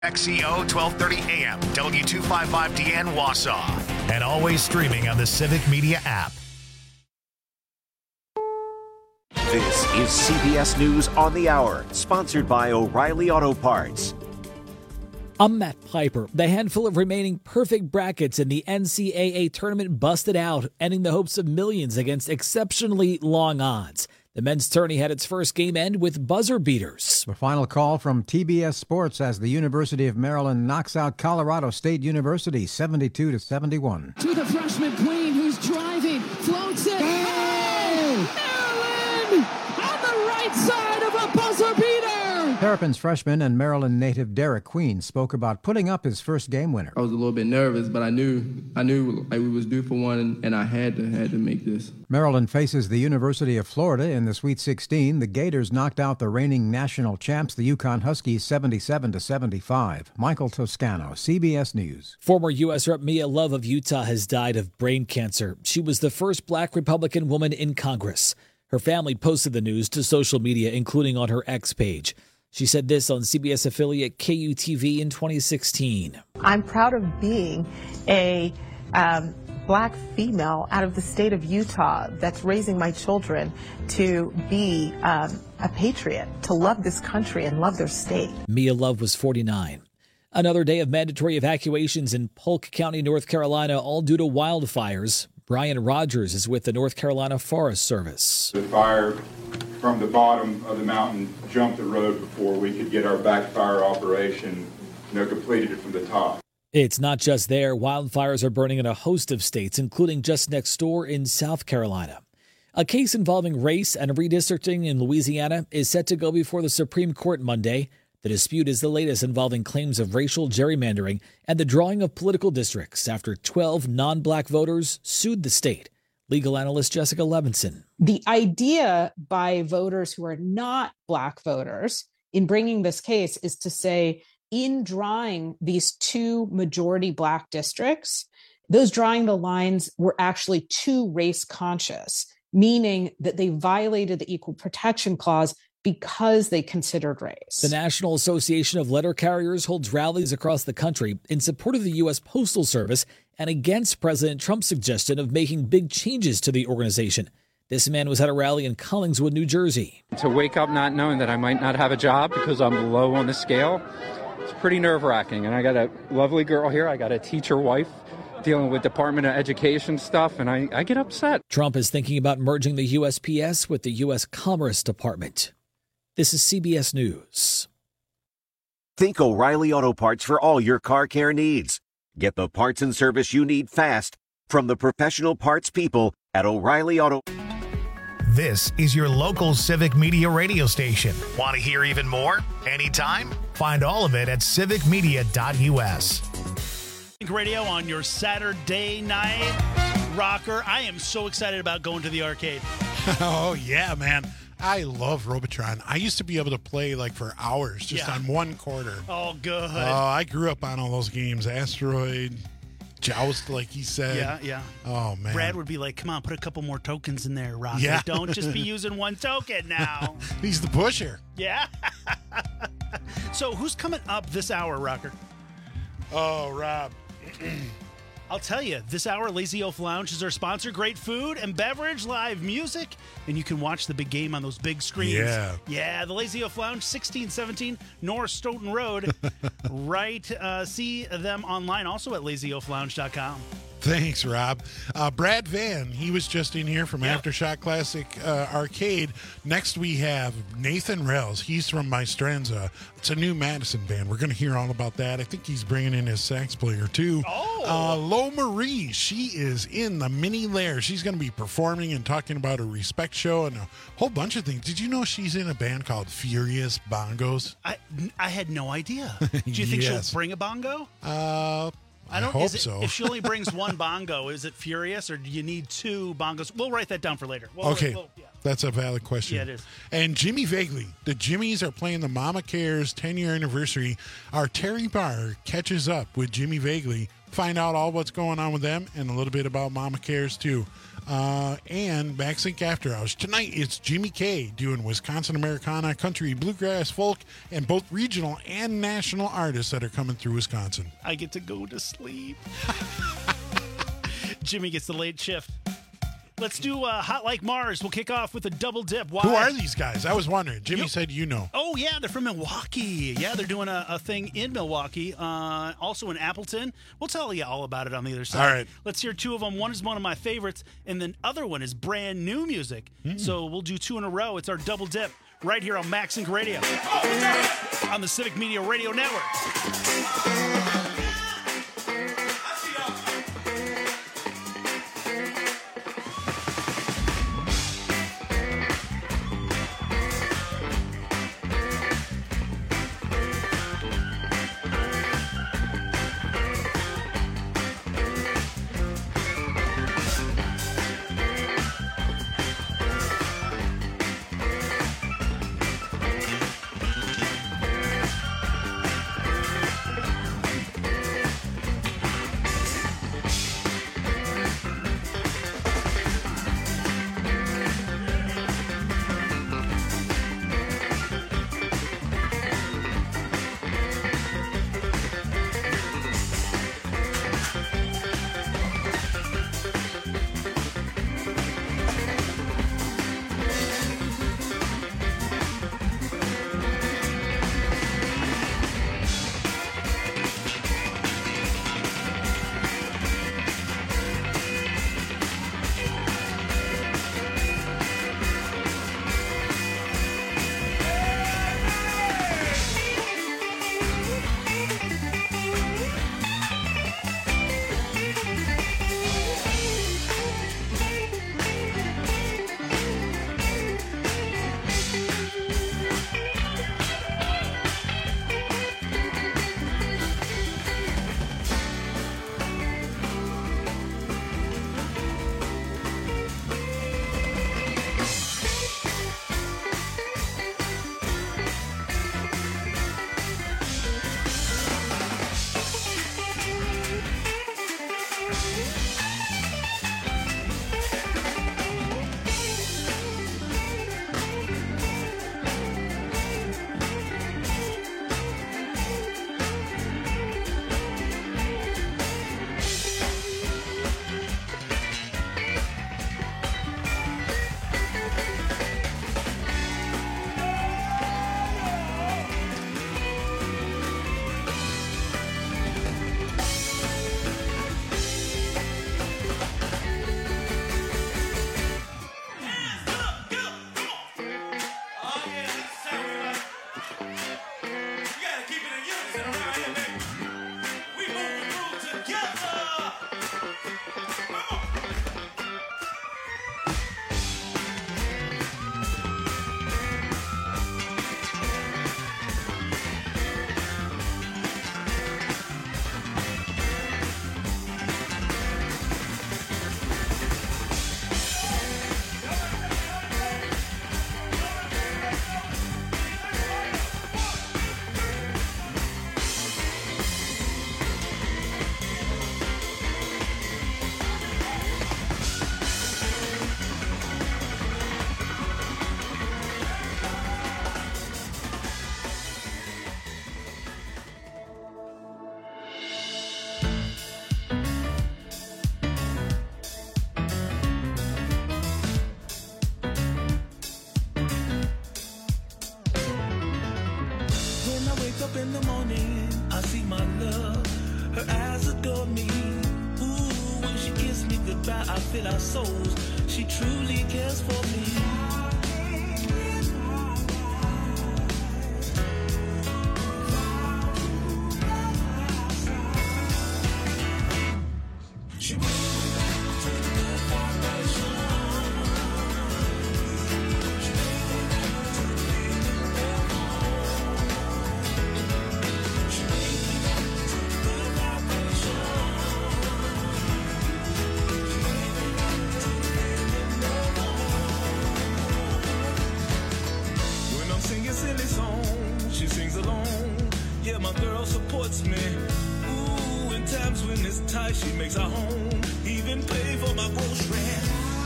XCO 1230 AM, W255DN Wausau, and always streaming on the Civic Media app. This is CBS News on the Hour, sponsored by O'Reilly Auto Parts. I'm Matt Piper. The handful of remaining perfect brackets in the NCAA tournament busted out, ending the hopes of millions against exceptionally long odds. The men's tourney had its first game end with buzzer beaters. The final call from TBS Sports as the University of Maryland knocks out Colorado State University 72-71. To the freshman Queen, who's driving, floats it. Oh! Maryland on the right side of a buzzer beater. Terrapins freshman and Maryland native Derek Queen spoke about putting up his first game winner. I was a little bit nervous, but I knew like we was due for one, and I had to make this. Maryland faces the University of Florida in the Sweet 16. The Gators knocked out the reigning national champs, the UConn Huskies, 77-75. Michael Toscano, CBS News. Former U.S. Rep. Mia Love of Utah has died of brain cancer. She was the first black Republican woman in Congress. Her family posted the news to social media, including on her X page. She said this on CBS affiliate KUTV in 2016. I'm proud of being a black female out of the state of Utah that's raising my children to be a patriot, to love this country and love their state. Mia Love was 49. Another day of mandatory evacuations in Polk County, North Carolina, all due to wildfires. Brian Rogers is with the North Carolina Forest Service. The fire from the bottom of the mountain jumped the road before we could get our backfire operation, completed from the top. It's not just there. Wildfires are burning in a host of states, including just next door in South Carolina. A case involving race and redistricting in Louisiana is set to go before the Supreme Court Monday. The dispute is the latest involving claims of racial gerrymandering and the drawing of political districts after 12 non-black voters sued the state. Legal analyst Jessica Levinson. The idea by voters who are not black voters in bringing this case is to say, in drawing these two majority black districts, those drawing the lines were actually too race conscious, meaning that they violated the Equal Protection Clause because they considered race. The National Association of Letter Carriers holds rallies across the country in support of the U.S. Postal Service and against President Trump's suggestion of making big changes to the organization. This man was at a rally in Collingswood, New Jersey. To wake up not knowing that I might not have a job because I'm low on the scale, it's pretty nerve-wracking. And I got a lovely girl here. I got a teacher wife dealing with Department of Education stuff, and I get upset. Trump is thinking about merging the USPS with the U.S. Commerce Department. This is CBS News. Think O'Reilly Auto Parts for all your car care needs. Get the parts and service you need fast from the professional parts people at O'Reilly Auto. This is your local Civic Media radio station. Want to hear even more? Anytime? Find all of it at civicmedia.us. Radio on your Saturday night rocker. I am so excited about going to the arcade. Oh, yeah, man. I love Robotron. I used to be able to play like for hours just on one quarter. Oh, good. Oh, I grew up on all those games. Asteroid, Joust, like he said. Yeah. Oh, man. Brad would be like, come on, put a couple more tokens in there, Rocker. Yeah. Don't just be using one token now. He's the pusher. Yeah. So who's coming up this hour, Rocker? Oh, Rob. I'll tell you, this hour, Lazy Oaf Lounge is our sponsor. Great food and beverage, live music, and you can watch the big game on those big screens. Yeah, the Lazy Oaf Lounge, 1617 North Stoughton Road. See them online, also at lazyoaflounge.com. Thanks, Rob. Brad Van, he was just in here from Aftershock Classic Arcade. Next we have Nathan Rels. He's from Maestranza. It's a new Madison band. We're going to hear all about that. I think he's bringing in his sax player, too. Lo Marie, she is in the Mini Lair. She's going to be performing and talking about her Respect show and a whole bunch of things. Did you know she's in a band called Furious Bongos? I had no idea. Do you think she'll bring a bongo? I hope so. If she only brings one bongo, is it Furious, or do you need two bongos? We'll write that down for later. That's a valid question. Yeah, it is. And Jimmy Vagley. The Jimmies are playing the Mama Cares 10-year anniversary. Our Terry Barr catches up with Jimmy Vagley. Find out all what's going on with them and a little bit about Mama Cares, too. and MaxInc After Hours. Tonight, it's Jimmy K doing Wisconsin Americana, country, bluegrass, folk, and both regional and national artists that are coming through Wisconsin. I get to go to sleep. Jimmy gets the late shift. Let's do Hot Like Mars. We'll kick off with a double dip. Why? Who are these guys? I was wondering. Jimmy said you know. Oh, yeah, they're from Milwaukee. Yeah, they're doing a thing in Milwaukee, also in Appleton. We'll tell you all about it on the other side. All right. Let's hear two of them. One is one of my favorites, and the other one is brand new music. So we'll do two in a row. It's our double dip right here on MaxInc Radio on the Civic Media Radio Network. up in the morning, I see my love, her eyes adore me. Ooh, when she kisses me goodbye, I feel our souls, she truly cares for me. She makes her home, even pay for my groceries.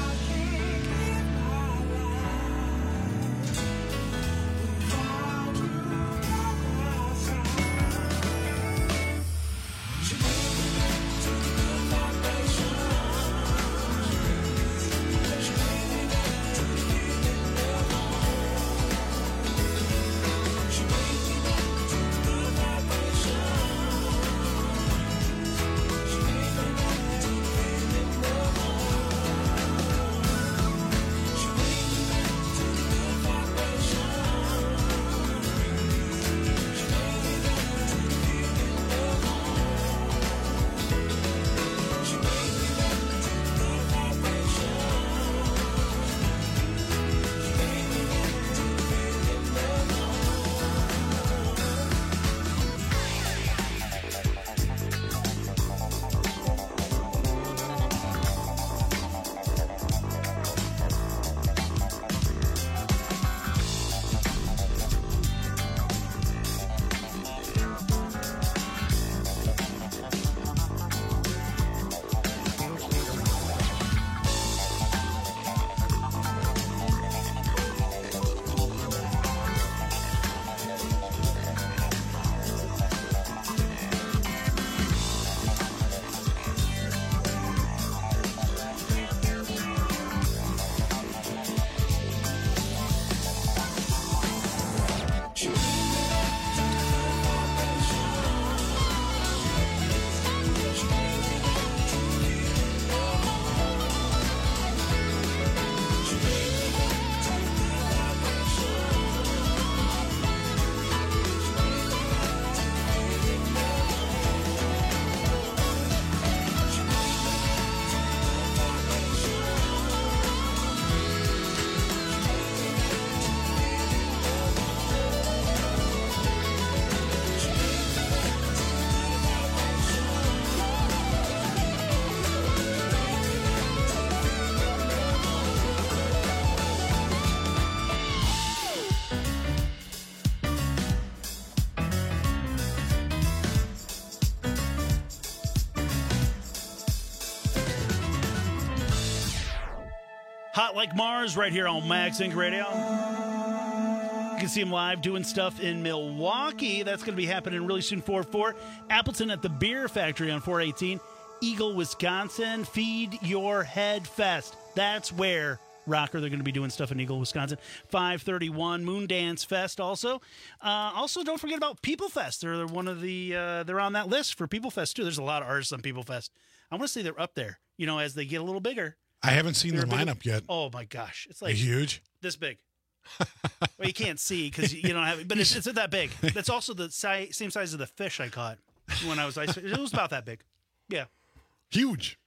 Hot Like Mars right here on Max Inc. Radio. You can see him live doing stuff in Milwaukee. That's going to be happening really soon. 4-4. Appleton at the Beer Factory on 4/18. Eagle, Wisconsin. Feed Your Head Fest. That's where, Rocker, they're going to be doing stuff in Eagle, Wisconsin. 5/31. Moon Dance Fest also. Also, don't forget about People Fest. They're one of the they're on that list for People Fest too. There's a lot of artists on People Fest. I want to say they're up there. You know, as they get a little bigger. I haven't seen the lineup yet. Oh my gosh, it's like huge, this big. Well, you can't see because you don't have it, but it's that big. That's also the same size of the fish I caught when I was ice. It was about that big. Yeah, huge.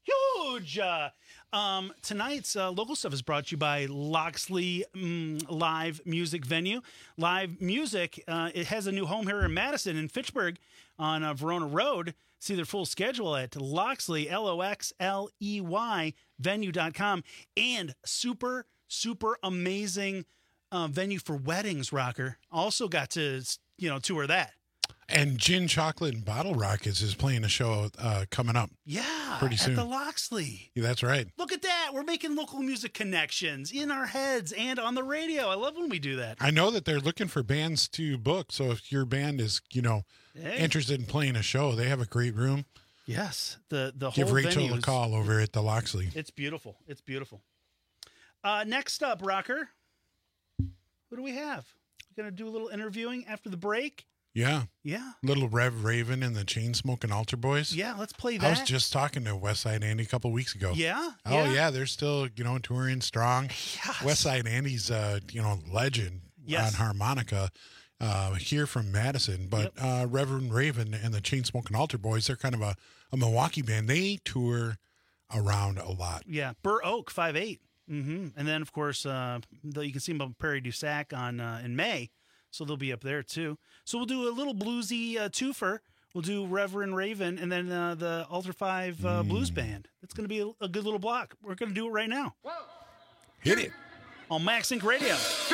Tonight's local stuff is brought to you by Loxley Live Music Venue. Live Music, it has a new home here in Madison and Fitchburg on Verona Road. See their full schedule at Loxley, LOXLEY, venue.com. And super amazing venue for weddings, Rocker. Also got to, tour that. And Gin Chocolate and Bottle Rockets is playing a show coming up. Yeah, pretty soon. At the Loxley. Yeah, that's right. Look at that. We're making local music connections in our heads and on the radio. I love when we do that. I know that they're looking for bands to book. So if your band is, interested in playing a show, they have a great room. Yes. The Give whole Rachel venue a call over at the Loxley. It's beautiful. It's beautiful. Next up, Rocker. Who do we have? We're going to do a little interviewing after the break. Yeah. Yeah. Little Rev Raven and the Chainsmoking Altar Boys. Yeah, let's play that. I was just talking to Westside Andy a couple weeks ago. Yeah? Oh, yeah. They're still, touring strong. Yes. Westside Andy's, legend on harmonica here from Madison. But Reverend Raven and the Chainsmoking Altar Boys, they're kind of a Milwaukee band. They tour around a lot. Yeah. Burr Oak, 5/8. Mm-hmm. And then, of course, you can see them on Prairie du Sac in May. So they'll be up there, too. So we'll do a little bluesy twofer. We'll do Reverend Raven and then the Altar 5 Blues Band. It's going to be a good little block. We're going to do it right now. Whoa. Hit it. On Max Inc. Radio.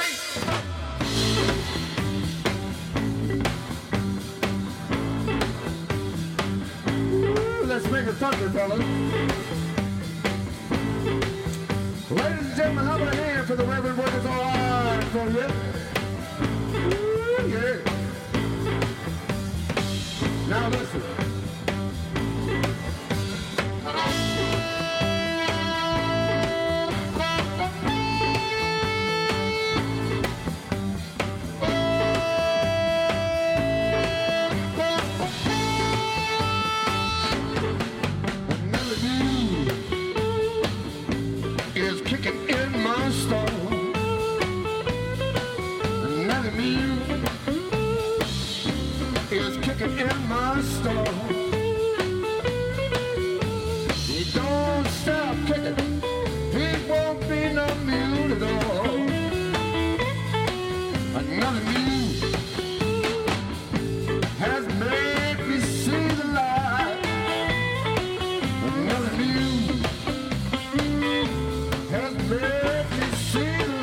Let's make it thunder, fellas. Ladies and gentlemen, how about a hand for the Reverend Workers All Right for you? Yeah. Now listen. In my store, he don't stop kicking. He won't be no mule at all. Another mule has made me see the light. Another mule has made me see the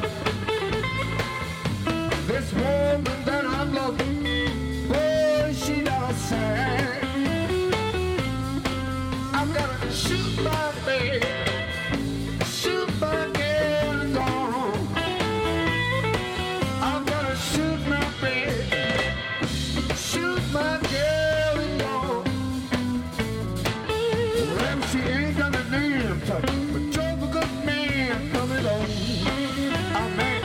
light. This woman that I'm loving, she don't say I'm gonna shoot my baby, shoot my girl gone. I'm gonna shoot my baby, shoot my girl gone. Well, she ain't got a name touch, but you're a good man coming on. Amen.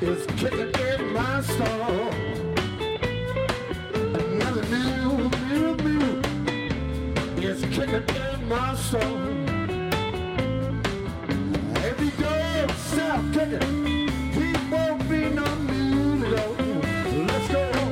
is kicking in my soul. Another mule is kicking in my soul. If he goes south kicking, he won't be no mule at all. Let's go home.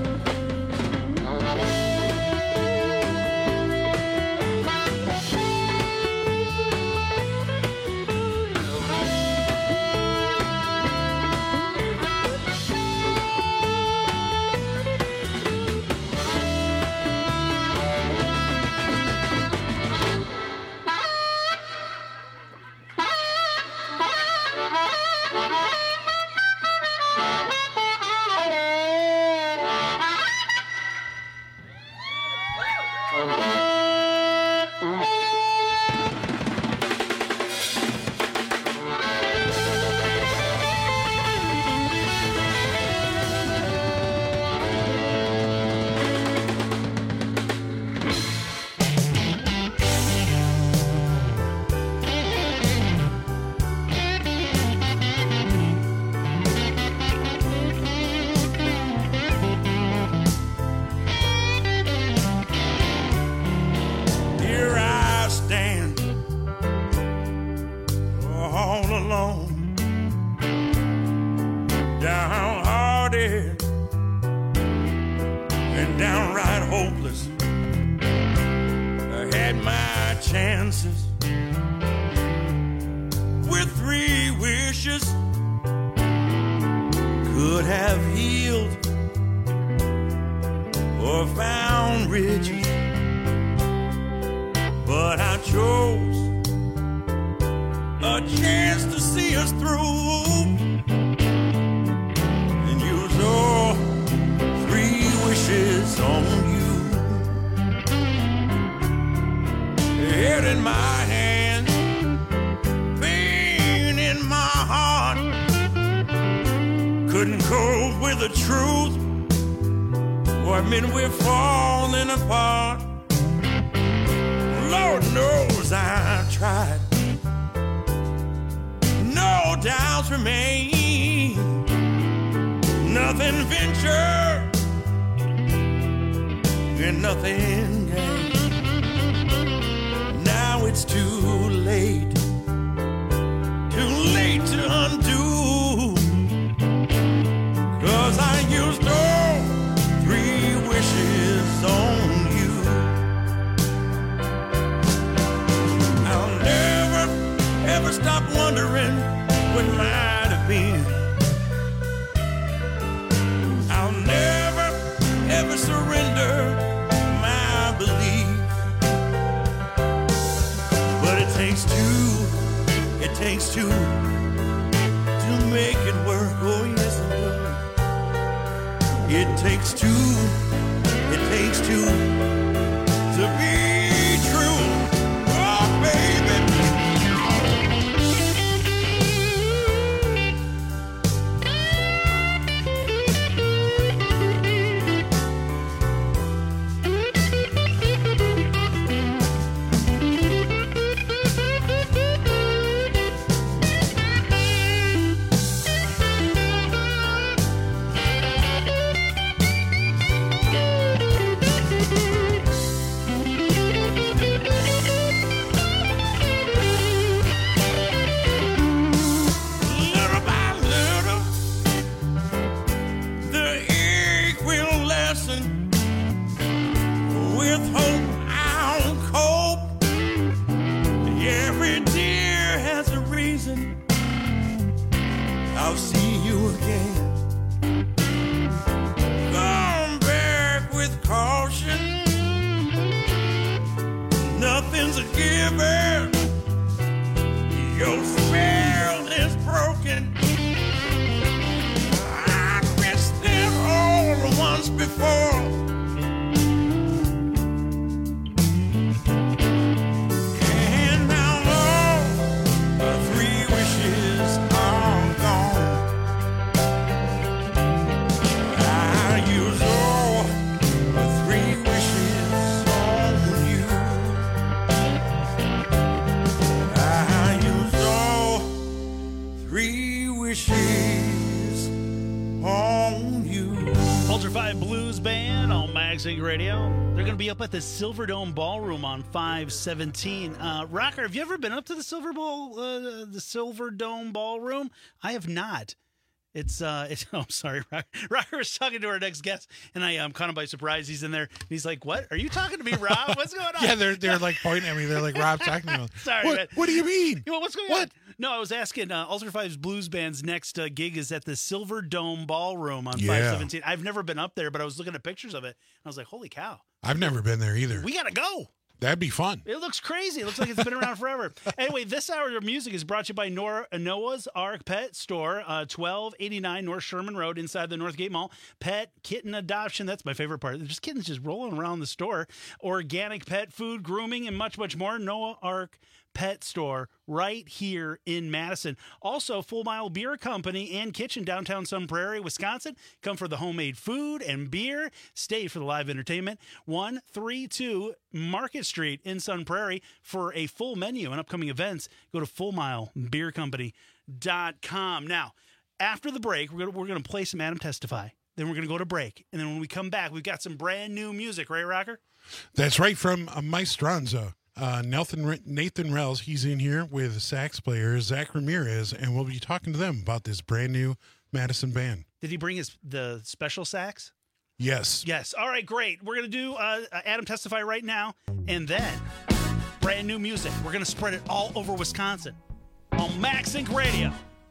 Ultra 5 Blues Band on Magazine Radio. They're going to be up at the Silverdome Ballroom on 5/17. Rocker, have you ever been up to the Silverdome Ballroom? I have not. It's I'm sorry, Rocker was talking to our next guest, and I'm caught him by surprise. He's in there, and he's like, "What? Are you talking to me, Rob? What's going on?" Yeah, they're like pointing at me. They're like, "Rob's talking to me." Sorry, man. What do you mean? What's going on? No, I was asking. Ultra 5's Blues Band's next gig is at the Silverdome Ballroom on 5/17. I've never been up there, but I was looking at pictures of it, and I was like, "Holy cow!" I've never been there either. We gotta go. That'd be fun. It looks crazy. It looks like it's been around forever. Anyway, this hour of music is brought to you by Noah's Ark Pet Store, 1289 North Sherman Road inside the Northgate Mall. Pet kitten adoption. That's my favorite part. There's just kittens just rolling around the store. Organic pet food, grooming, and much, much more. Noah Ark Pet Store right here in Madison. Also, Full Mile Beer Company and Kitchen, downtown Sun Prairie, Wisconsin. Come for the homemade food and beer. Stay for the live entertainment. 132 Market Street in Sun Prairie. For a full menu and upcoming events, go to fullmilebeercompany.com. Now, after the break, we're going to play some Adam Testify. Then we're going to go to break. And then when we come back, we've got some brand new music, right, Rocker? That's right, from Maestranza. Nathan Rels, he's in here with sax player Zach Ramirez, and we'll be talking to them about this brand new Madison band. Did he bring the special sax? Yes. Yes. All right, great. We're going to do Adam Testify right now, and then brand new music. We're going to spread it all over Wisconsin on MaxInc Radio.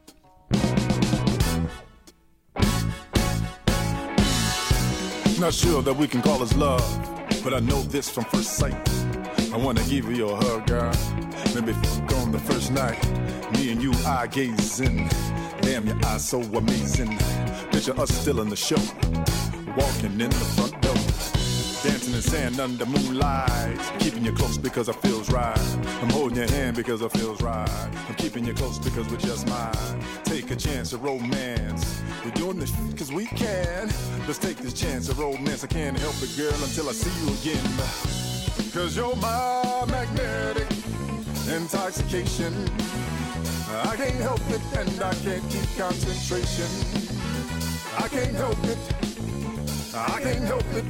Not sure that we can call this love, but I know this from first sight. I wanna give you a hug, girl. Maybe fuck on the first night. Me and you eye gazing. Damn, your eyes so amazing. Picture us still in the show, walking in the front door, dancing in sand under moonlight. Keeping you close because it feels right. I'm holding your hand because it feels right. I'm keeping you close because we're just mine. Take a chance of romance. We're doing this cause we can. Let's take this chance of romance. I can't help it, girl, until I see you again. Cause you're my magnetic intoxication. I can't help it and I can't keep concentration. I can't help it. I can't help it.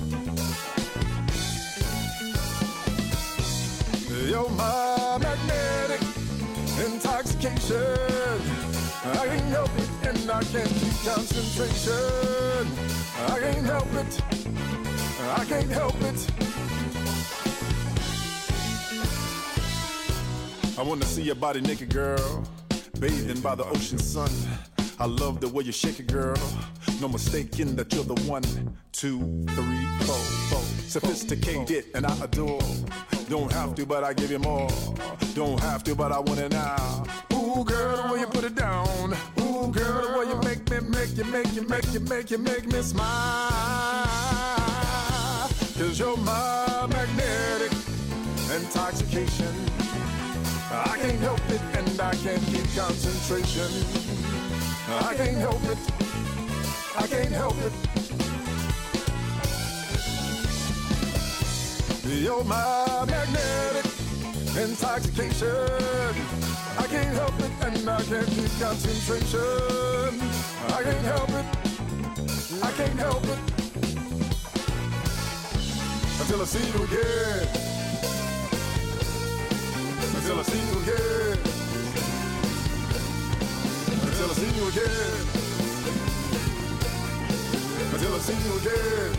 You're my magnetic intoxication. I can't help it and I can't keep concentration. I can't help it. I can't help it. I wanna see your body naked, girl, bathing by the ocean sun. I love the way you shake it, girl. No mistaking that you're the 1, 2, 3, 4. Sophisticated and I adore. Don't have to, but I give you more. Don't have to, but I want it now. Ooh, girl, the way you put it down. Ooh, girl, the way you make me smile. Cause you're my magnetic intoxication. I can't help it and I can't keep concentration. I can't help it. I can't help it. You're my magnetic intoxication. I can't help it and I can't keep concentration. I can't help it. I can't help it. Until I see you again. Until I see you again. Until I see you again. Until I see you again.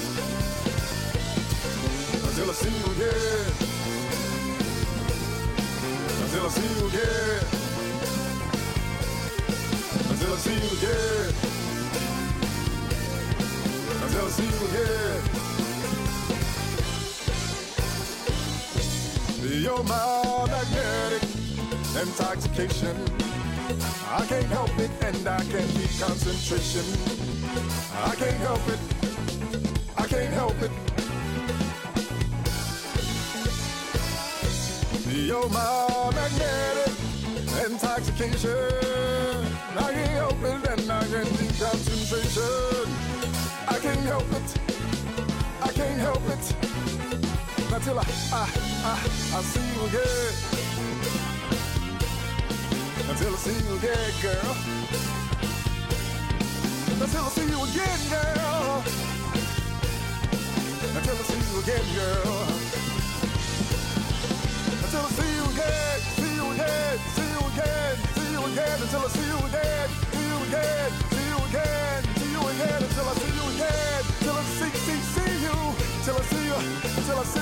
Until I see you again. Until I see you again. Until I see you again. Until I see you again. You're my magnetic intoxication. I can't help it and I can't keep concentration. I can't help it. I can't help it. You're my magnetic intoxication. I can't help it and I can't keep concentration. I can't help it. I can't help it. Until I see you again. Until I see you again, girl. Until I see you again, girl. Until I see you again, girl. Until I see you again, see you again, see you again, see you again. Until I see you again, see you again, see you again, see you again. Until I see you again, till I see you, till I see you, till I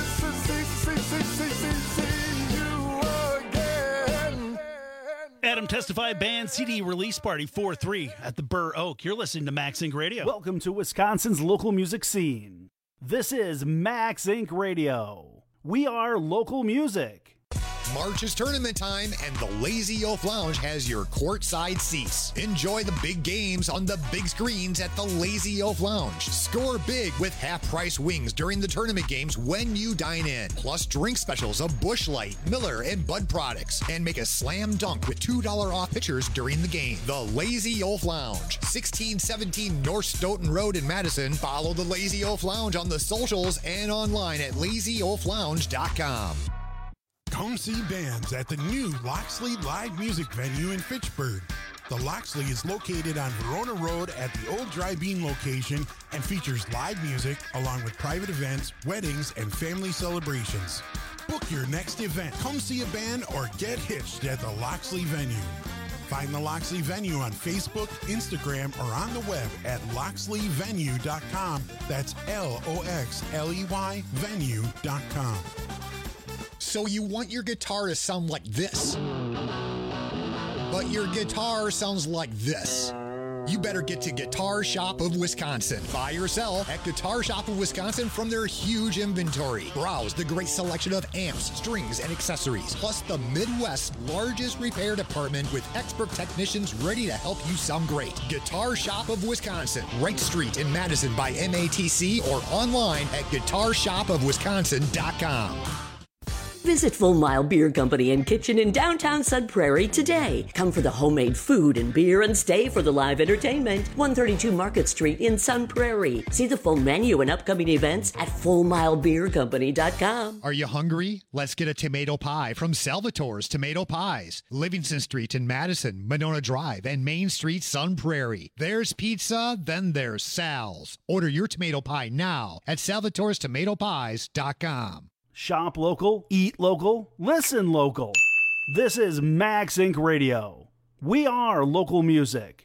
see you again. Adam Testify Band CD release party 4-3 at the Burr Oak. You're listening to Max Inc. Radio. Welcome to Wisconsin's local music scene. This is Max Inc. Radio. We are local music. March is tournament time, and the Lazy Oaf Lounge has your courtside seats. Enjoy the big games on the big screens at the Lazy Oaf Lounge. Score big with half-price wings during the tournament games when you dine in. Plus drink specials of Busch Light, Miller, and Bud products. And make a slam dunk with $2 off pitchers during the game. The Lazy Oaf Lounge, 1617 North Stoughton Road in Madison. Follow the Lazy Oaf Lounge on the socials and online at lazyoaflounge.com. Come see bands at the new Loxley Live Music Venue in Fitchburg. The Loxley is located on Verona Road at the old Dry Bean location and features live music along with private events, weddings, and family celebrations. Book your next event. Come see a band or get hitched at the Loxley venue. Find the Loxley venue on Facebook, Instagram, or on the web at loxleyvenue.com. That's LOXLEY venue.com. So you want your guitar to sound like this, but your guitar sounds like this. You better get to Guitar Shop of Wisconsin. Buy or sell at Guitar Shop of Wisconsin from their huge inventory. Browse the great selection of amps, strings, and accessories, plus the Midwest's largest repair department with expert technicians ready to help you sound great. Guitar Shop of Wisconsin, Wright Street in Madison by MATC, or online at guitarshopofwisconsin.com. Visit Full Mile Beer Company and Kitchen in downtown Sun Prairie today. Come for the homemade food and beer and stay for the live entertainment. 132 Market Street in Sun Prairie. See the full menu and upcoming events at FullMileBeerCompany.com. Are you hungry? Let's get a tomato pie from Salvatore's Tomato Pies. Livingston Street in Madison, Monona Drive, and Main Street, Sun Prairie. There's pizza, then there's Sal's. Order your tomato pie now at Salvatore'sTomatoPies.com. Shop local, eat local, listen local. This is Max Inc. Radio. We are local music.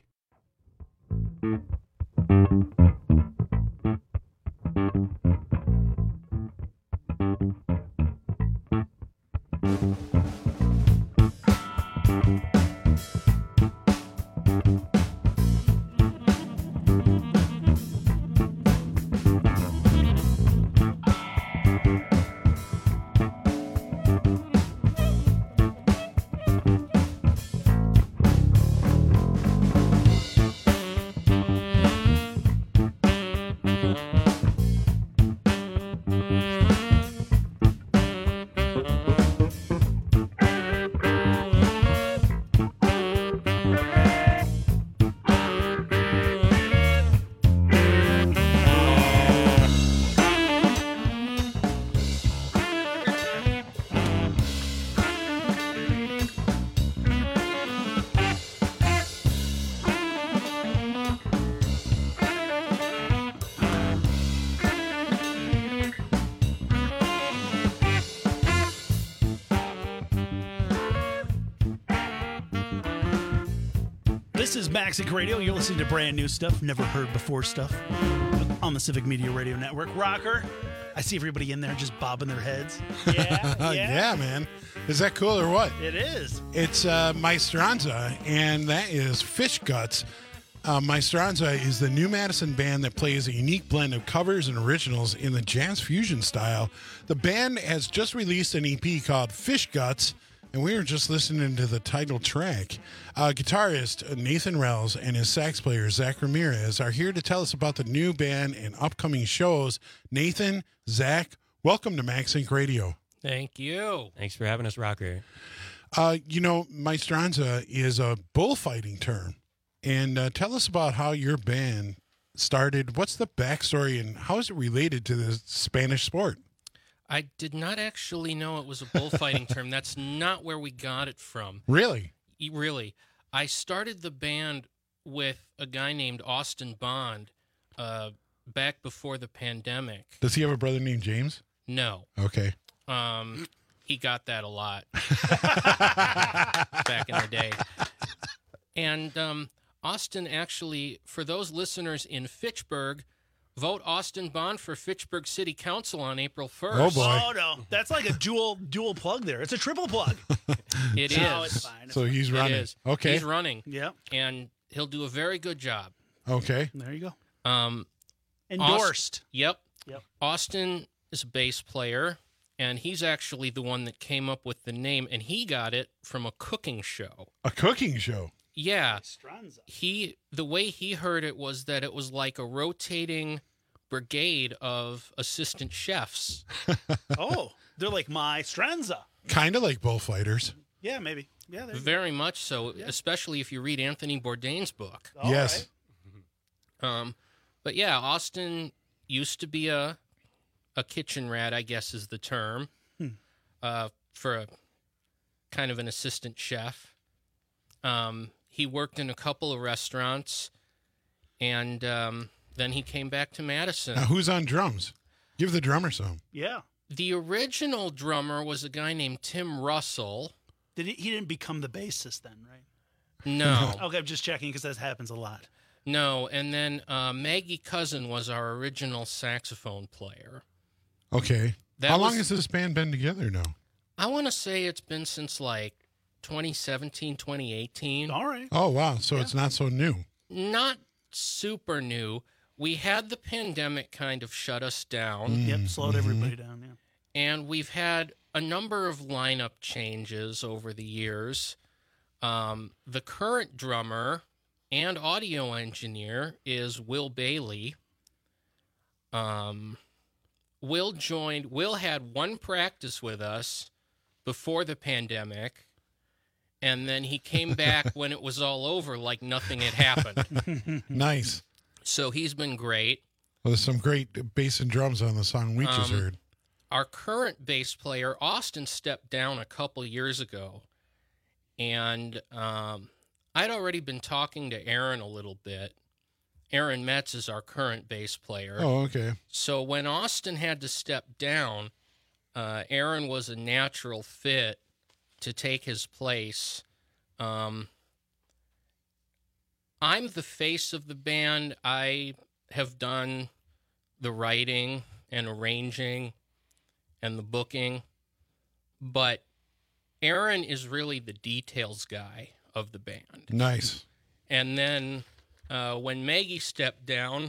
This is Max Inc. Radio. You're listening to brand new stuff, never heard before stuff on the Civic Media Radio Network. Rocker, I see everybody in there just bobbing their heads. Yeah, Yeah, man. Is that cool or what? It is. It's Maestranza, and that is Fish Guts. Maestranza is the new Madison band that plays a unique blend of covers and originals in the jazz fusion style. The band has just released an EP called Fish Guts, and we were just listening to the title track. Guitarist Nathan Rells and his sax player Zach Ramirez are here to tell us about the new band and upcoming shows. Nathan, Zach, welcome to Max Inc. Radio. Thank you. Thanks for having us, Rocker. Maestranza is a bullfighting term. And tell us about how your band started. What's the backstory and how is it related to the Spanish sport? I did not actually know it was a bullfighting term. That's not where we got it from. Really? Really. I started the band with a guy named Austin Bond back before the pandemic. Does he have a brother named James? No. Okay. He got that a lot back in the day. And Austin actually, for those listeners in Fitchburg, vote Austin Bond for Fitchburg City Council on April 1st. Oh, boy. Oh, no. That's like a dual plug there. It's a triple plug. It is. No, it's fine. So he's running. It is. Okay. He's running. Yeah. And he'll do a very good job. Okay. There you go. Endorsed. Yep. Yep. Austin is a bass player, and he's actually the one that came up with the name, and he got it from a cooking show. A cooking show? Yeah. The way he heard it was that it was like a rotating brigade of assistant chefs. Oh, they're like my Stranza. Kind of like bullfighters. Yeah, maybe. Yeah, Very much so, especially if you read Anthony Bourdain's book. Yes. But yeah, Austin used to be a kitchen rat, I guess is the term, for a kind of an assistant chef. He worked in a couple of restaurants, and then he came back to Madison. Now, who's on drums? Give the drummer some. Yeah. The original drummer was a guy named Tim Russell. He didn't become the bassist then, right? No. Okay, I'm just checking because that happens a lot. No, and then Maggie Cousin was our original saxophone player. Okay. How long has this band been together now? I want to say it's been since like 2017, 2018. All right. Oh, wow. So it's not so new. Not super new. We had the pandemic kind of shut us down. Yep, slowed everybody down, yeah. And we've had a number of lineup changes over the years. The current drummer and audio engineer is Will Bailey. Will had one practice with us before the pandemic, and then he came back when it was all over like nothing had happened. Nice. So he's been great. Well, there's some great bass and drums on the song we just heard. Our current bass player, Austin, stepped down a couple years ago, and I'd already been talking to Aaron a little bit. Aaron Metz is our current bass player. Oh, okay. So when Austin had to step down, Aaron was a natural fit to take his place. I'm the face of the band. I have done the writing and arranging and the booking, but Aaron is really the details guy of the band. Nice. And then when Maggie stepped down,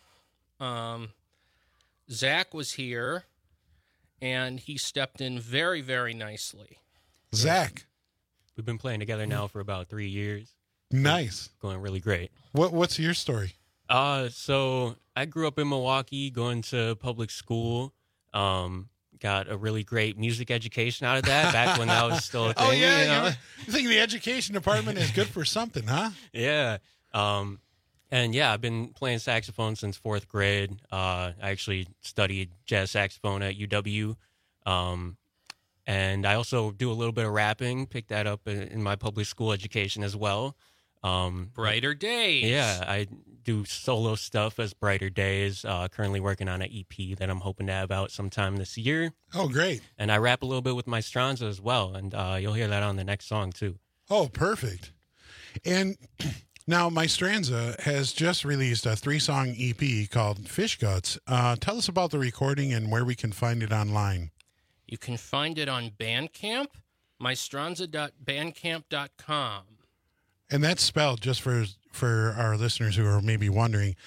Zach was here, and he stepped in very, very nicely. Zach. We've been playing together now for about 3 years. Nice. Going really great. What's your story? So I grew up in Milwaukee, going to public school. Got a really great music education out of that back when that was still a thing. Oh, yeah. You know? You think the education department is good for something, huh? Yeah. And yeah, I've been playing saxophone since 4th grade. I actually studied jazz saxophone at UW. And I also do a little bit of rapping, picked that up in my public school education as well. Brighter Days. Yeah, I do solo stuff as Brighter Days. Currently working on an EP that I'm hoping to have out sometime this year. Oh, great. And I rap a little bit with my Stranza as well, and you'll hear that on the next song, too. Oh, perfect. And now My Stranza has just released a 3-song EP called Fish Guts. Tell us about the recording and where we can find it online. You can find it on Bandcamp, mystranza.bandcamp.com. And that's spelled, just for our listeners who are maybe wondering,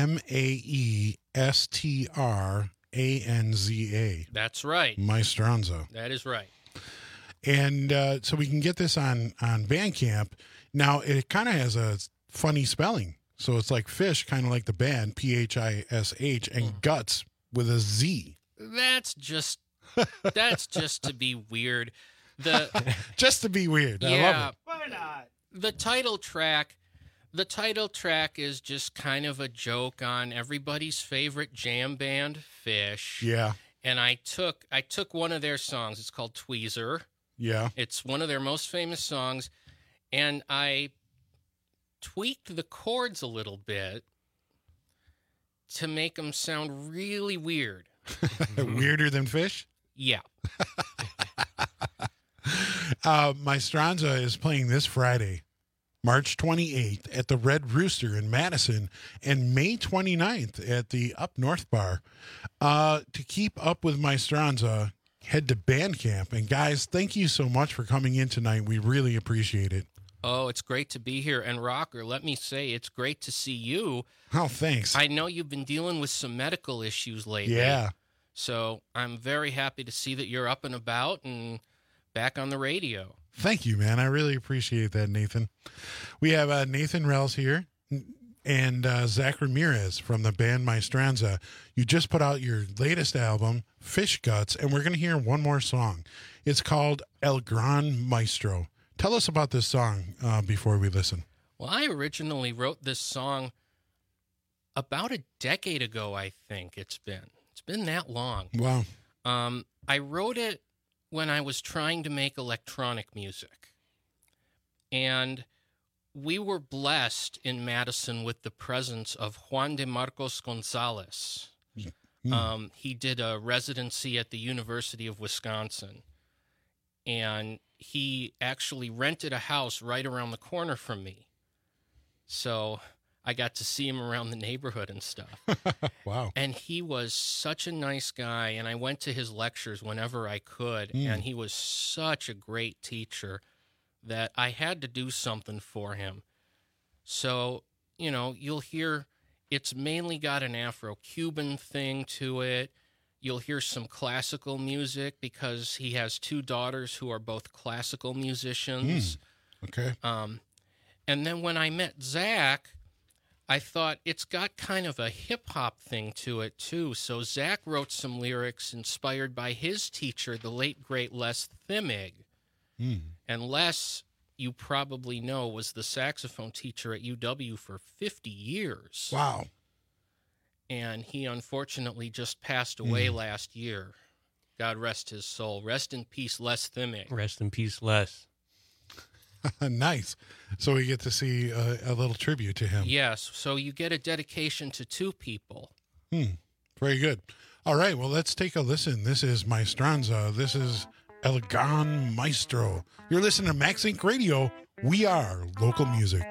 Maestranza. That's right. My Stranza. That is right. And so we can get this on Bandcamp. Now, it kind of has a funny spelling. So it's like fish, kind of like the band, Phish, and guts with a Z. That's just to be weird. Just to be weird. I love it. Why not? The title track is just kind of a joke on everybody's favorite jam band, Phish. Yeah. And I took one of their songs. It's called Tweezer. Yeah. It's one of their most famous songs, and I tweaked the chords a little bit to make them sound really weird. Weirder than Fish? Yeah. Maestranza is playing this Friday, March 28th at the Red Rooster in Madison, and May 29th at the Up North Bar. To keep up with Maestranza, head to Bandcamp. And guys, thank you so much for coming in tonight. We really appreciate it. Oh, it's great to be here. And Rocker, let me say, it's great to see you. Oh, thanks. I know you've been dealing with some medical issues lately. Yeah. So I'm very happy to see that you're up and about and back on the radio. Thank you, man. I really appreciate that, Nathan. We have Nathan Rels here and Zach Ramirez from the band Maestranza. You just put out your latest album, Fish Guts, and we're going to hear one more song. It's called El Gran Maestro. Tell us about this song before we listen. Well, I originally wrote this song about a decade ago, I think it's been. It's been that long. Wow. I wrote it when I was trying to make electronic music. And we were blessed in Madison with the presence of Juan de Marcos Gonzalez. He did a residency at the University of Wisconsin. And he actually rented a house right around the corner from me. So I got to see him around the neighborhood and stuff. Wow. And he was such a nice guy, and I went to his lectures whenever I could, and he was such a great teacher that I had to do something for him. So, you know, you'll hear it's mainly got an Afro-Cuban thing to it. You'll hear some classical music because he has two daughters who are both classical musicians. Okay. And then when I met Zach, I thought it's got kind of a hip-hop thing to it, too. So Zach wrote some lyrics inspired by his teacher, the late, great Les Thimig. And Les, you probably know, was the saxophone teacher at UW for 50 years. Wow. And he unfortunately just passed away last year. God rest his soul. Rest in peace, Les Thimig. Rest in peace, Les. Nice. So we get to see a little tribute to him. Yes. So you get a dedication to two people. Very good. All right. Well, let's take a listen. This is Maestranza. This is El Gran Maestro. You're listening to Max Inc. Radio. We are local music.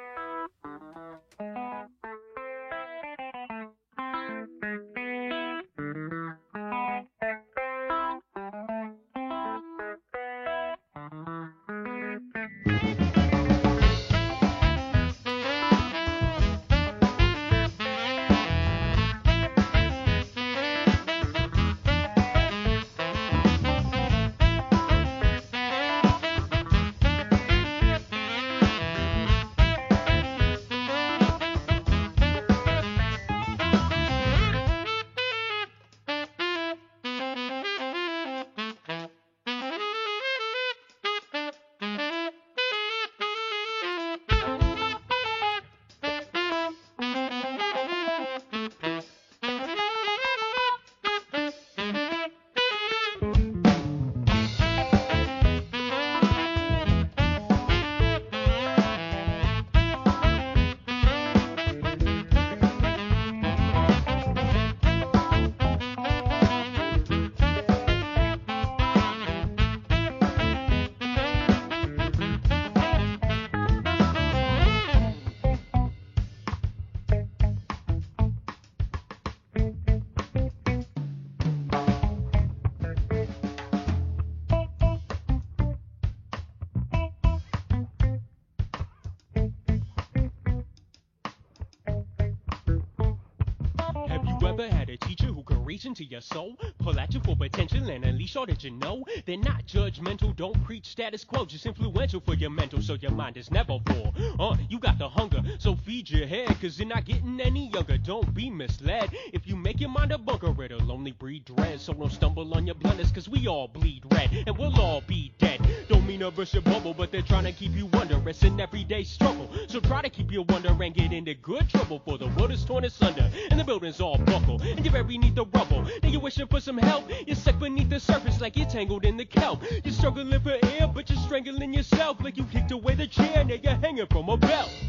Into your soul, pull at you for potential and unleash all that you know. They're not judgmental, don't preach status quo, just influential for your mental, so your mind is never full. You got the hunger, so feed your head, cause you're not getting any younger. Don't be misled. If you make your mind a bunker, it'll only breed dread. So don't stumble on your blunders, cause we all bleed red, and we'll all be dead. Don't mean to burst your bubble, but they're trying to keep you under. It's an everyday struggle, so try to keep your wonder and get into good trouble. For the world is torn asunder, and the building's all buckle, and you're buried beneath the rubble. Now you're wishing for some help, you're stuck beneath the surface like you're tangled in the kelp. You're struggling for air, but you're strangling yourself like you kicked away the chair, now you're hanging from a belt. You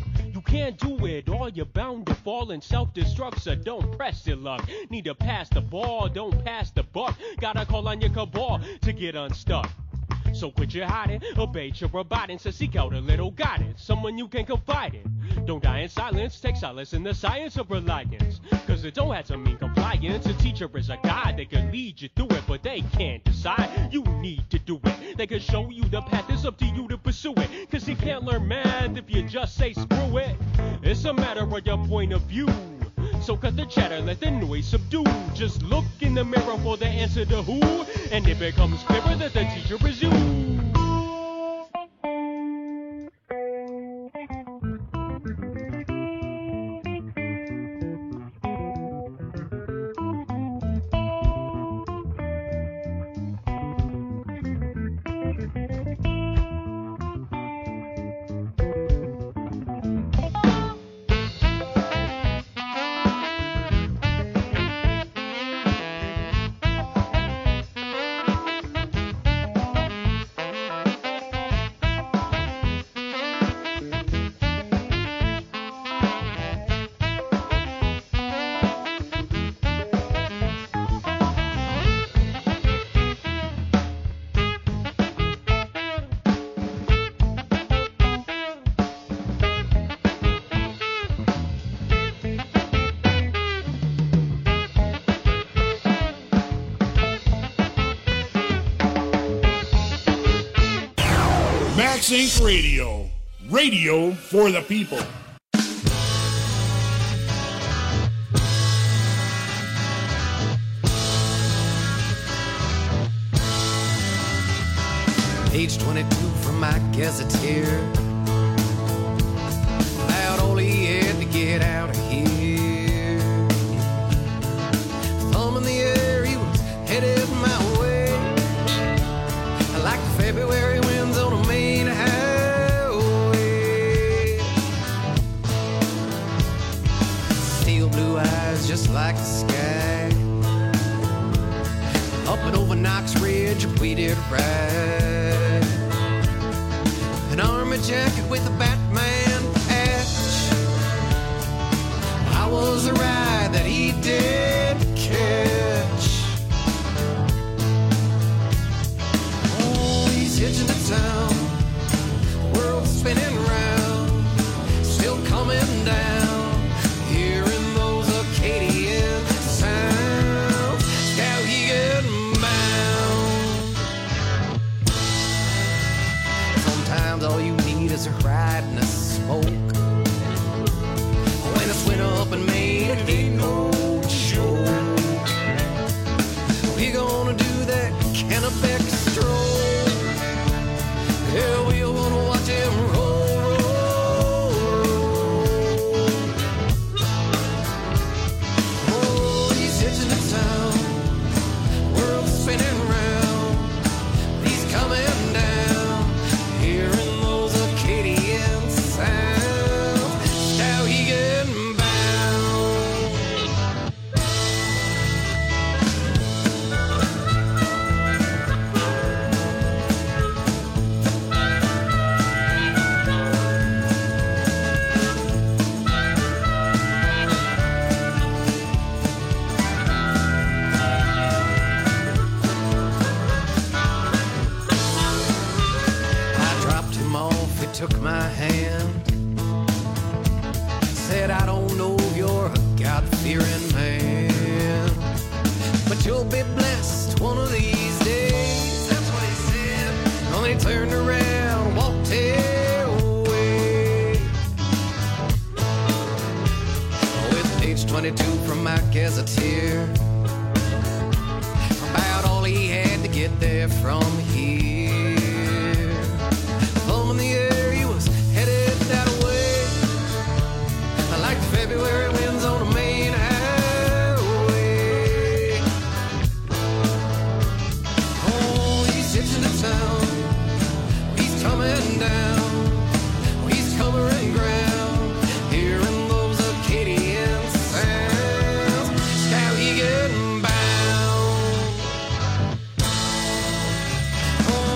can't do it all, you're bound to fall and self-destruct, so don't press your luck. Need to pass the ball, don't pass the buck. Gotta call on your cabal to get unstuck. So quit your hiding, abate your abiding, so seek out a little guidance, someone you can confide in. Don't die in silence, take solace in the science of reliance, cause it don't have to mean compliance. A teacher is a guide, they can lead you through it, but they can't decide. You need to do it, they can show you the path, it's up to you to pursue it, cause you can't learn math if you just say screw it. It's a matter of your point of view. So cut the chatter, let the noise subdue. Just look in the mirror for the answer to who, and it becomes clearer that the teacher is you. Max Inc. Radio. Radio for the people. Page 22 from my gazetteer. About all he had to get out of here. Thumb in the air, he was headed my way. I like the February winds on a main highway. Steel blue eyes just like the sky. Up and over Knox Ridge, we did ride. An army jacket with a Batman patch. I was the ride that he did catch. Oh, he's hitching to town. World's spinning round. Still coming down. Hearing those Acadian sounds. How he getting bound. Sometimes all you need is a ride and a smoke. When it's winter up in Maine, it ain't no joke. We gonna do that Kennebec stroll. Yeah, we gonna watch him roll, roll, roll. Oh, he's hitching to town. World's spinning round. He's coming down. Hearing those Acadian sounds. How he getting bound. I dropped him off, he took my hand. Said, I don't know if you're a God-fearing man, but you'll be blessed one of these days. That's what he said. Well, he turned around, walked away. With page 22 from my gazetteer. About all he had to get there from here. Thumb in the air, he was headed that way. I like the February winds on a main highway. Oh, he's hitching to town. He's coming down. He's covering ground. Hearing those Acadian sounds. How he getting bound. Oh,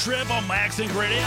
Trip on Max Inc. Radio.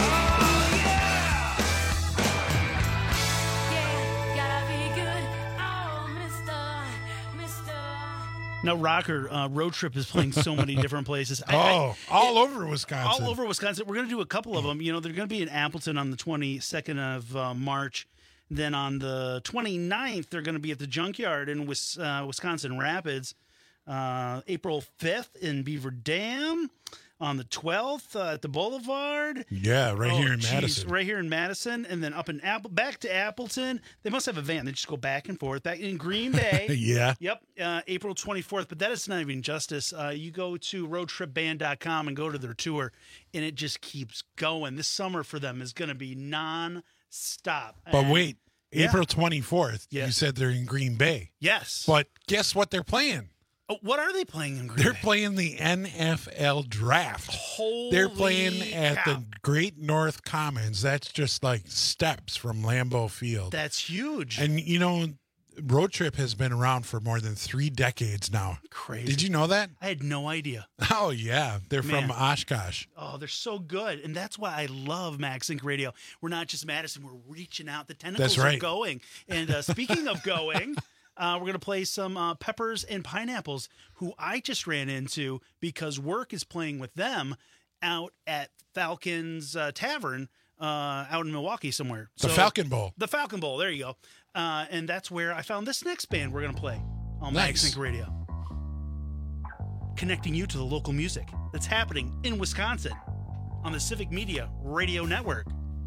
Now, Rocker, Road Trip is playing so many different places. All over Wisconsin. All over Wisconsin. We're going to do a couple of them. You know, they're going to be in Appleton on the 22nd of March. Then on the 29th, they're going to be at the Junkyard in Wisconsin Rapids. April 5th in Beaver Dam. On the 12th at the Boulevard. Yeah, right here in Madison. Right here in Madison. And then up in back to Appleton. They must have a van. They just go back and forth. Back in Green Bay. Yeah. Yep. April 24th. But that is not even justice. You go to roadtripband.com and go to their tour, and it just keeps going. This summer for them is going to be non-stop. But wait, April 24th, you said they're in Green Bay. Yes. But guess what they're playing? Oh, what are they playing in Green Bay? They're playing the NFL Draft. They're playing at the Great North Commons. That's just like steps from Lambeau Field. That's huge. And, you know, Road Trip has been around for more than 3 decades now. Crazy. Did you know that? I had no idea. Oh, yeah. They're from Oshkosh. Oh, they're so good. And that's why I love Max Inc. Radio. We're not just Madison. We're reaching out. The tentacles are going. And speaking of going... we're going to play some Peppers and Pineapples, who I just ran into because work is playing with them out at Falcon's Tavern out in Milwaukee somewhere. The Falcon Bowl. The Falcon Bowl. There you go. And that's where I found this next band we're going to play on Max Inc. Radio. Connecting you to the local music that's happening in Wisconsin on the Civic Media Radio Network.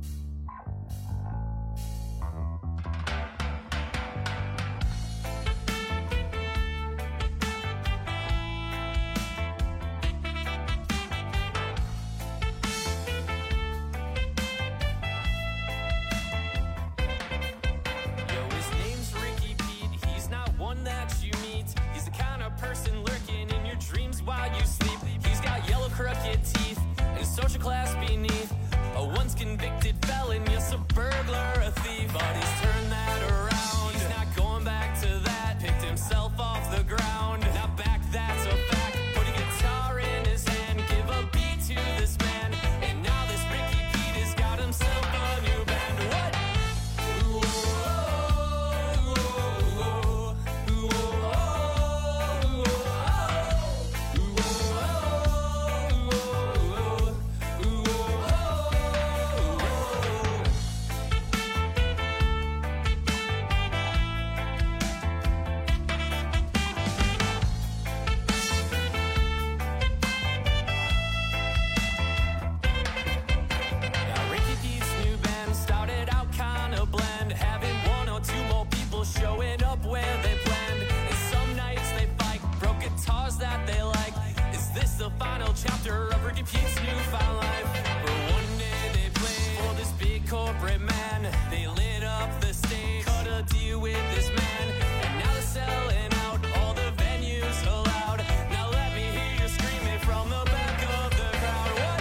Person lurking in your dreams while you sleep. He's got yellow crooked teeth and social class beneath. A once convicted felon, yes, a burglar, a thief. But he's turned that around. He's not going back to that. Picked himself off the ground. Not back, that's a fact. Put a guitar in his hand, give a beat to this man. And now this Ricky Pete has got himself a new band. What? Showing up where they planned, and some nights they fight, broke guitars that they like. Is this the final chapter of Ricky Pete's newfound life? Where one day they played for this big corporate man. They lit up the stage, cut a deal with this man, and now they're selling out all the venues allowed. Now let me hear you screaming from the back of the crowd. What?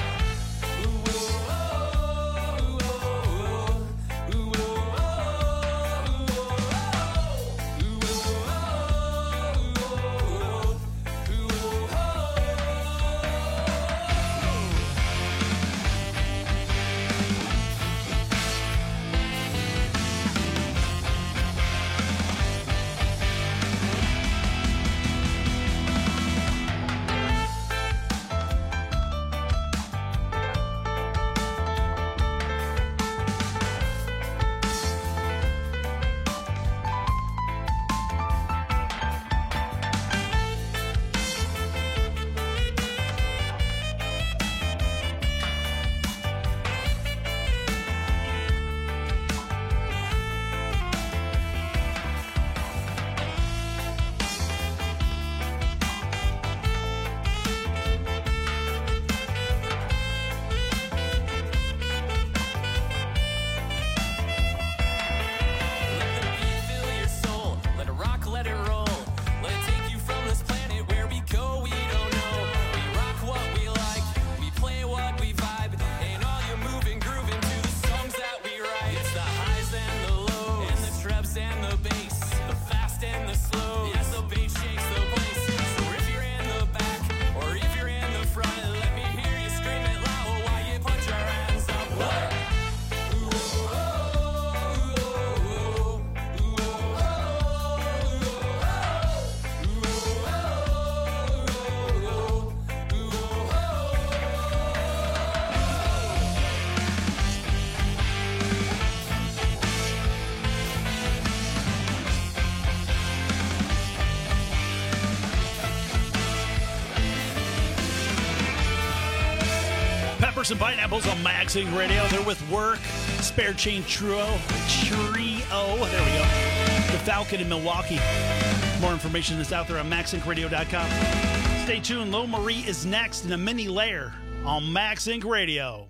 Peppers and Pineapples on Max Inc. Radio. They're with Work, Spare Chain Trio. There we go. The Falcon in Milwaukee. More information is out there on maxincradio.com. Stay tuned. Lo Marie is next in a mini layer on Max Inc. Radio.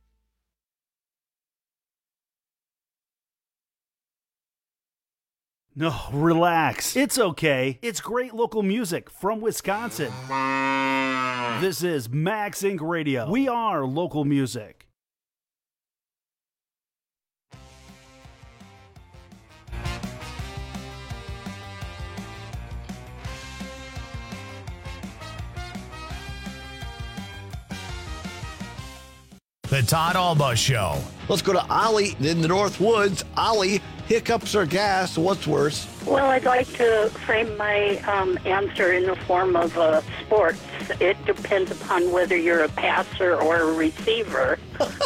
No, relax. It's okay. It's great local music from Wisconsin. This is Max Inc. Radio. We are local music. The Todd Alba Show. Let's go to Ollie in the North Woods. Ollie, hiccups or gas? What's worse? Well, I'd like to frame my answer in the form of sports. It depends upon whether you're a passer or a receiver.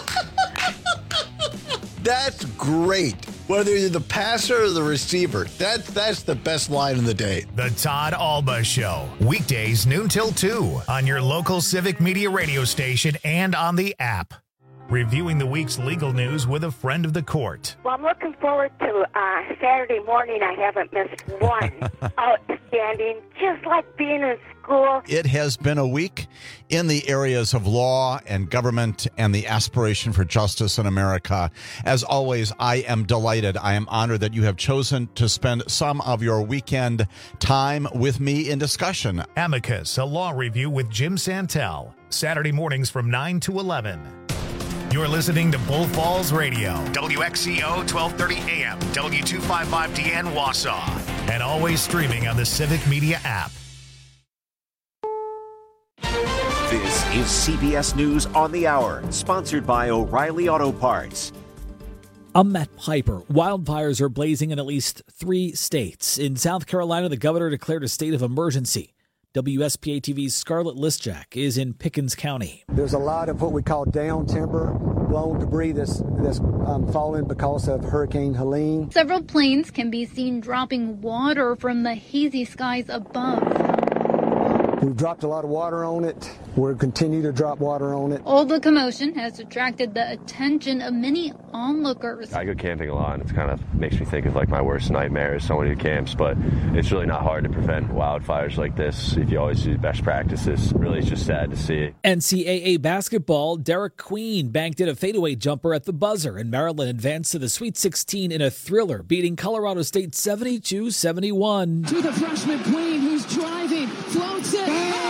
That's great. Whether you're the passer or the receiver, that's the best line of the day. The Todd Alba Show. Weekdays noon till 2 on your local Civic Media radio station and on the app. Reviewing the week's legal news with a friend of the court. Well, I'm looking forward to Saturday morning. I haven't missed one. Outstanding. Just like being in school. It has been a week in the areas of law and government and the aspiration for justice in America. As always, I am delighted. I am honored that you have chosen to spend some of your weekend time with me in discussion. Amicus, a law review with Jim Santel. Saturday mornings from 9 to 11. You're listening to Bull Falls Radio, WXCO 1230 AM, W255DN Wausau, and always streaming on the Civic Media app. This is CBS News on the Hour, sponsored by O'Reilly Auto Parts. I'm Matt Piper. Wildfires are blazing in at least 3 states. In South Carolina, the governor declared a state of emergency. WSPA TV's Scarlett Lisjack is in Pickens County. There's a lot of what we call down timber, blown debris that's fallen because of Hurricane Helene. Several planes can be seen dropping water from the hazy skies above. We've dropped a lot of water on it. We'll continue to drop water on it. All the commotion has attracted the attention of many onlookers. I go camping a lot, and it kind of makes me think of like my worst nightmare is someone who camps, but it's really not hard to prevent wildfires like this if you always do best practices. Really, it's just sad to see. NCAA basketball, Derek Queen banked in a fadeaway jumper at the buzzer, and Maryland advanced to the Sweet 16 in a thriller, beating Colorado State 72-71. To the freshman Queen, who's driving, floats it.